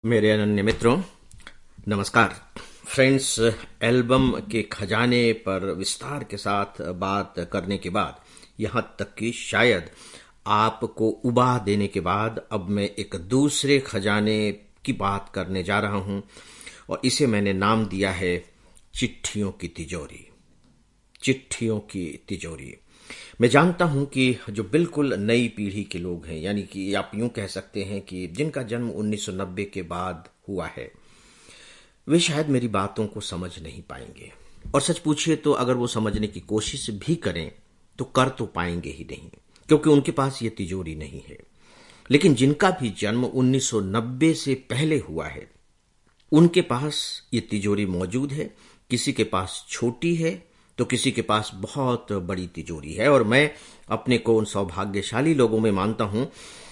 मेरे अनन्य मित्रों, नमस्कार। फ्रेंड्स, एल्बम के खजाने पर विस्तार के साथ बात करने के बाद, यहाँ तक कि शायद आपको उबाह देने के बाद, अब मैं एक दूसरे खजाने की बात करने जा रहा हूं और इसे मैंने नाम दिया है चिट्ठियों की तिजोरी। चिट्ठियों की तिजोरी। मैं जानता हूं कि जो बिल्कुल नई पीढ़ी के लोग हैं, यानी कि आप यूं कह सकते हैं कि जिनका जन्म 1990 के बाद हुआ है, वे शायद मेरी बातों को समझ नहीं पाएंगे। और सच पूछिए तो अगर वो समझने की कोशिश भी करें तो कर तो पाएंगे ही नहीं, क्योंकि उनके पास ये तिजोरी नहीं है। लेकिन जिनका भी जन्म 1990 से पहले हुआ है, उनके पास ये तिजोरी मौजूद है। किसी के पास छोटी है तो किसी के पास बहुत बड़ी तिजोरी है। और मैं अपने को उन सौभाग्यशाली लोगों में मानता हूं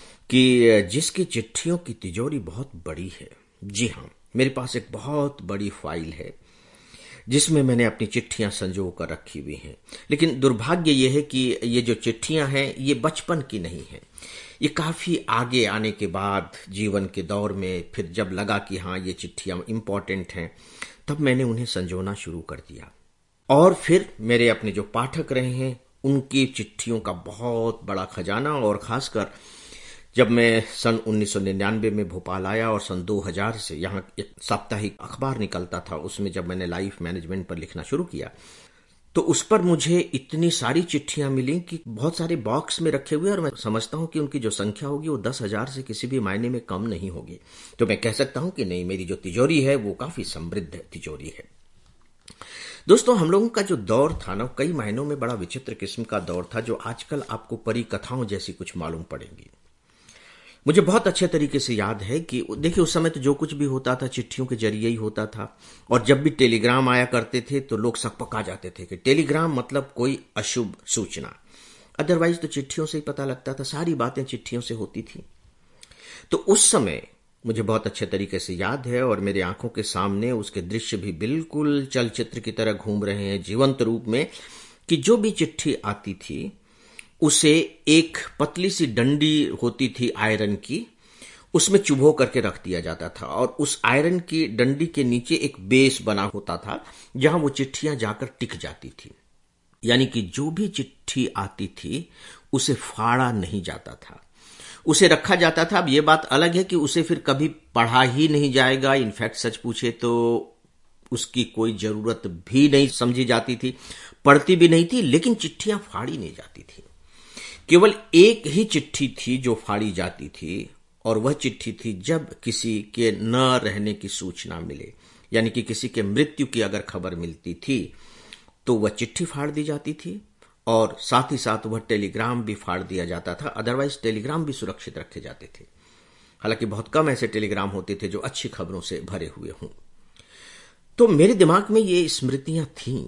कि जिसकी चिट्ठियों की तिजोरी बहुत बड़ी है। जी हां, मेरे पास एक बहुत बड़ी फाइल है जिसमें मैंने अपनी चिट्ठियां संजो कर रखी हुई हैं। लेकिन दुर्भाग्य यह है कि ये जो चिट्ठियां हैं, ये बचपन की नहीं है। ये काफी आगे आने के बाद, जीवन के दौर में, फिर जब लगा कि हाँ, ये चिट्ठियां इंपॉर्टेंट हैं, तब मैंने उन्हें संजोना शुरू कर दिया। और फिर मेरे अपने जो पाठक रहे हैं, उनकी चिट्ठियों का बहुत बड़ा खजाना। और खासकर जब मैं सन 1999 में भोपाल आया और सन 2000 से यहाँ एक साप्ताहिक अखबार निकलता था, उसमें जब मैंने लाइफ मैनेजमेंट पर लिखना शुरू किया, तो उस पर मुझे इतनी सारी चिट्ठियां मिली कि बहुत सारे बॉक्स में रखे हुए, और मैं समझता हूं कि उनकी जो संख्या होगी वो 10,000 से किसी भी मायने में कम नहीं होगी। तो मैं कह सकता हूं कि नहीं, मेरी जो तिजोरी है वो काफी समृद्ध तिजोरी है। दोस्तों, हम लोगों का जो दौर था ना, कई मायनों में बड़ा विचित्र किस्म का दौर था, जो आजकल आपको परी कथाओं जैसी कुछ मालूम पड़ेंगी। मुझे बहुत अच्छे तरीके से याद है कि देखिए, उस समय तो जो कुछ भी होता था चिट्ठियों के जरिए ही होता था। और जब भी टेलीग्राम आया करते थे तो लोग सकपका जाते थे कि टेलीग्राम मतलब कोई अशुभ सूचना। अदरवाइज तो चिट्ठियों से ही पता लगता था, सारी बातें चिट्ठियों से होती थी। तो उस समय मुझे बहुत अच्छे तरीके से याद है, और मेरे आंखों के सामने उसके दृश्य भी बिल्कुल चलचित्र की तरह घूम रहे हैं, जीवंत रूप में, कि जो भी चिट्ठी आती थी उसे एक पतली सी डंडी होती थी आयरन की, उसमें चुभो करके रख दिया जाता था। और उस आयरन की डंडी के नीचे एक बेस बना होता था जहां वो चिट्ठियां जाकर टिक जाती थी। यानी कि जो भी चिट्ठी आती थी उसे फाड़ा नहीं जाता था, उसे रखा जाता था। अब ये बात अलग है कि उसे फिर कभी पढ़ा ही नहीं जाएगा। इनफैक्ट सच पूछे तो उसकी कोई जरूरत भी नहीं समझी जाती थी, पढ़ती भी नहीं थी। लेकिन चिट्ठियां फाड़ी नहीं जाती थी। केवल एक ही चिट्ठी थी जो फाड़ी जाती थी, और वह चिट्ठी थी जब किसी के न रहने की सूचना मिले, यानी कि किसी के मृत्यु की अगर खबर मिलती थी तो वह चिट्ठी फाड़ दी जाती थी, और साथ ही साथ वह टेलीग्राम भी फाड़ दिया जाता था। अदरवाइज टेलीग्राम भी सुरक्षित रखे जाते थे। हालांकि बहुत कम ऐसे टेलीग्राम होते थे जो अच्छी खबरों से भरे हुए हों। तो मेरे दिमाग में ये स्मृतियां थीं,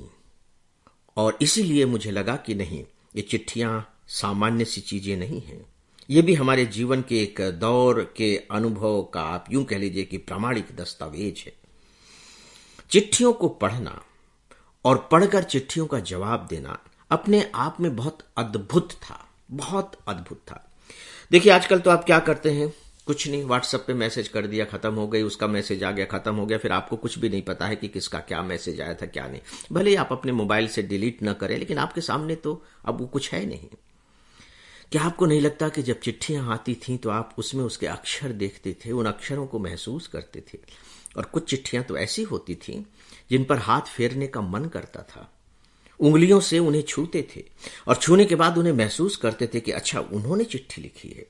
और इसीलिए मुझे लगा कि नहीं, ये चिट्ठियां सामान्य सी चीजें नहीं हैं। ये भी हमारे जीवन के एक दौर के अनुभव का, आप यूं कह लीजिए कि प्रामाणिक दस्तावेज है। चिट्ठियों को पढ़ना और पढ़कर चिट्ठियों का जवाब देना अपने आप में बहुत अद्भुत था, बहुत अद्भुत था। देखिए, आजकल तो आप क्या करते हैं, कुछ नहीं, व्हाट्सएप पे मैसेज कर दिया, खत्म हो गई, उसका मैसेज आ गया, खत्म हो गया। फिर आपको कुछ भी नहीं पता है कि किसका क्या मैसेज आया था, क्या नहीं। भले ही आप अपने मोबाइल से डिलीट न करें, लेकिन आपके सामने तो अब वो कुछ है नहीं। क्या आपको नहीं लगता कि जब चिट्ठियां आती थीं तो आप उसमें उसके अक्षर देखते थे, उन अक्षरों को महसूस करते थे? और कुछ चिट्ठियां तो ऐसी होती थीं जिन पर हाथ फेरने का मन करता था, उंगलियों से उन्हें छूते थे, और छूने के बाद उन्हें महसूस करते थे कि अच्छा, उन्होंने चिट्ठी लिखी है।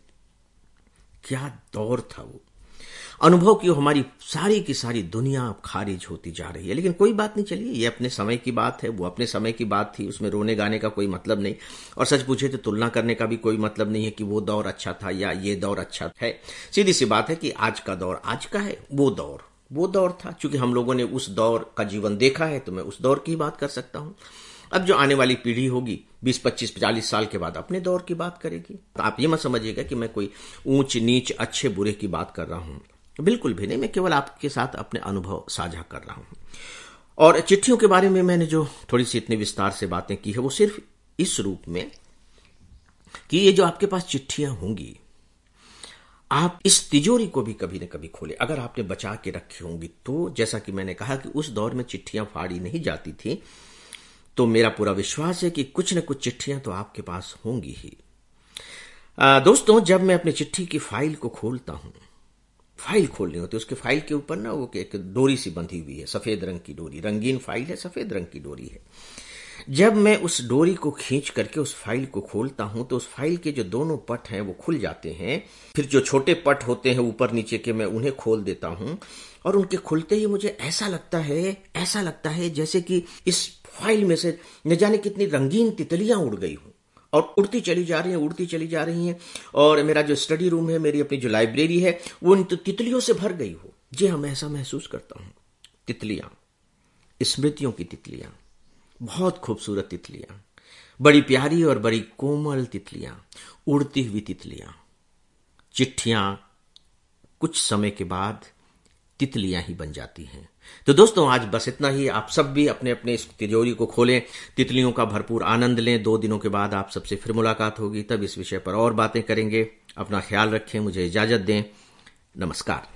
क्या दौर था वो! अनुभव की हमारी सारी की सारी दुनिया अब खारिज होती जा रही है। लेकिन कोई बात नहीं, चलिए, ये अपने समय की बात है, वो अपने समय की बात थी, उसमें रोने गाने का कोई मतलब नहीं। और सच पूछे तो तुलना करने का भी कोई मतलब नहीं है कि वो दौर अच्छा था या ये दौर अच्छा है। सीधी सी बात है कि आज का दौर आज का है, वो दौर था। चूंकि हम लोगों ने उस दौर का जीवन देखा है तो मैं उस दौर की बात कर सकता हूं। अब जो आने वाली पीढ़ी होगी 20, 25, 40 साल के बाद अपने दौर की बात करेगी। तो आप ये मत समझिएगा कि मैं कोई ऊंच नीच, अच्छे बुरे की बात कर रहा हूं, बिल्कुल भी नहीं। मैं केवल आपके साथ अपने अनुभव साझा कर रहा हूं। और चिट्ठियों के बारे में मैंने जो थोड़ी सी इतनी विस्तार से बातें की है, वो सिर्फ इस रूप में कि ये जो आपके पास चिट्ठियां होंगी, आप इस तिजोरी को भी कभी न कभी खोलें। अगर आपने बचा के रखी होंगी तो, जैसा कि मैंने कहा कि उस दौर में चिट्ठियां फाड़ी नहीं जाती थी, तो मेरा पूरा विश्वास है कि कुछ न कुछ चिट्ठियां तो आपके पास होंगी ही। दोस्तों, जब मैं अपनी चिट्ठी की फाइल को खोलता हूं, फाइल खोलनी होती है, उसके फाइल के ऊपर ना वो एक डोरी सी बंधी हुई है, सफेद रंग की डोरी, रंगीन फाइल है, सफेद रंग की डोरी है। जब मैं उस डोरी को खींच करके उस फाइल को खोलता हूं तो उस फाइल के जो दोनों पट हैं वो खुल जाते हैं। फिर जो छोटे पट होते हैं ऊपर नीचे के, मैं उन्हें खोल देता हूं और उनके खुलते ही मुझे ऐसा लगता है जैसे कि इस फाइल में से न जाने कितनी रंगीन तितलियां उड़ गई हूं और उड़ती चली जा रही हैं और मेरा जो स्टडी रूम है, मेरी अपनी जो लाइब्रेरी है, वो उन तितलियों से भर गई हो। जी हाँ, मैं ऐसा महसूस करता हूं। तितलियां, स्मृतियों की तितलियां, बहुत खूबसूरत तितलियां, बड़ी प्यारी और बड़ी कोमल तितलियां, उड़ती हुई तितलियां। चिट्ठियां कुछ समय के बाद तितलियां ही बन जाती हैं। तो दोस्तों, आज बस इतना ही। आप सब भी अपने अपने इस तिजोरी को खोलें, तितलियों का भरपूर आनंद लें। 2 दिनों के बाद आप सबसे फिर मुलाकात होगी, तब इस विषय पर और बातें करेंगे। अपना ख्याल रखें, मुझे इजाजत दें। नमस्कार।